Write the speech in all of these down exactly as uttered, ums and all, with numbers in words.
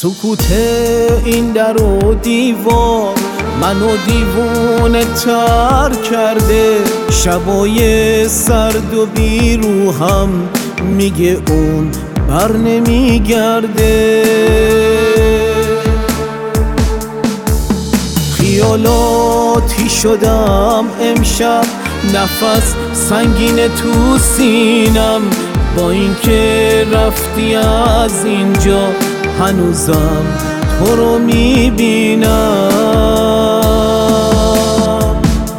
سکوت این در و دیوار منو دیوونه تر کرده. شبای سرد و بیروحم میگه اون بر نمیگرده. خیالاتی شدم امشب، نفس سنگین تو سینم. با اینکه رفتی از اینجا هنوزم تو رو میبینم.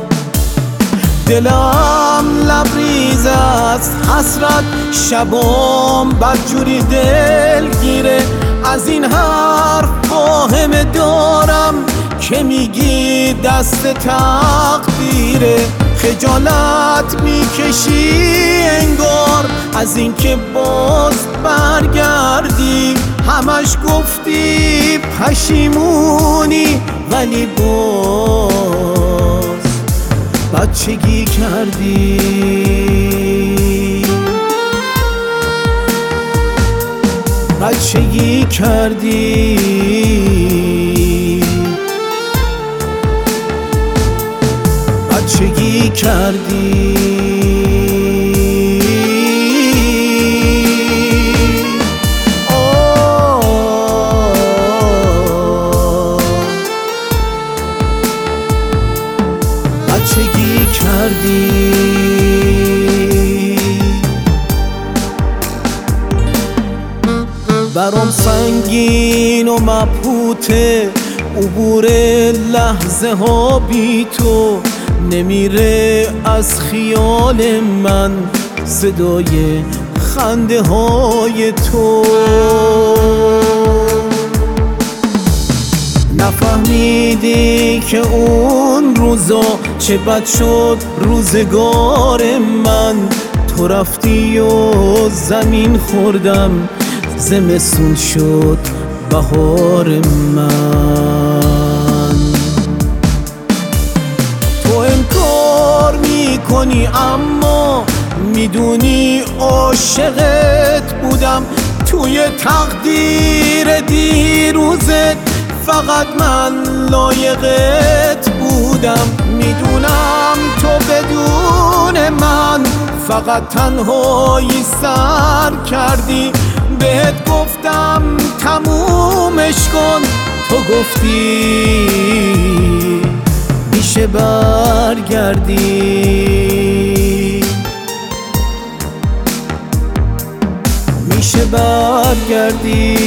دلم لبریز است حسرت، شبام بدجوری دلگیره. از این حرف واهمه دارم که میگی دست تقدیره. خجالت میکشی انگار از اینکه باز برگردی. همش گفتی پشیمونی ولی باز بچگی کردی. بچگی کردی. بچگی کردی. بچگی کردی. برام سنگین و مبهوته عبور لحظه ها بی تو. نمیره از خیال من صدای خنده های تو. نفهمیدی که اون روزا چه بد شد روزگار من. تو رفتی و زمین خوردم، زمستون شد بهار من. تو انکار میکنی اما میدونی عاشقت بودم. توی تقدیر دیروزت فقط من لایقت بودم. میدونم تو بدون من فقط تنهایی سر کردی. بهت گفتم تمومش کن، تو گفتی میشه برگردی. میشه برگردی.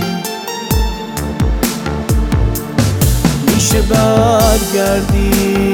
میشه برگردی.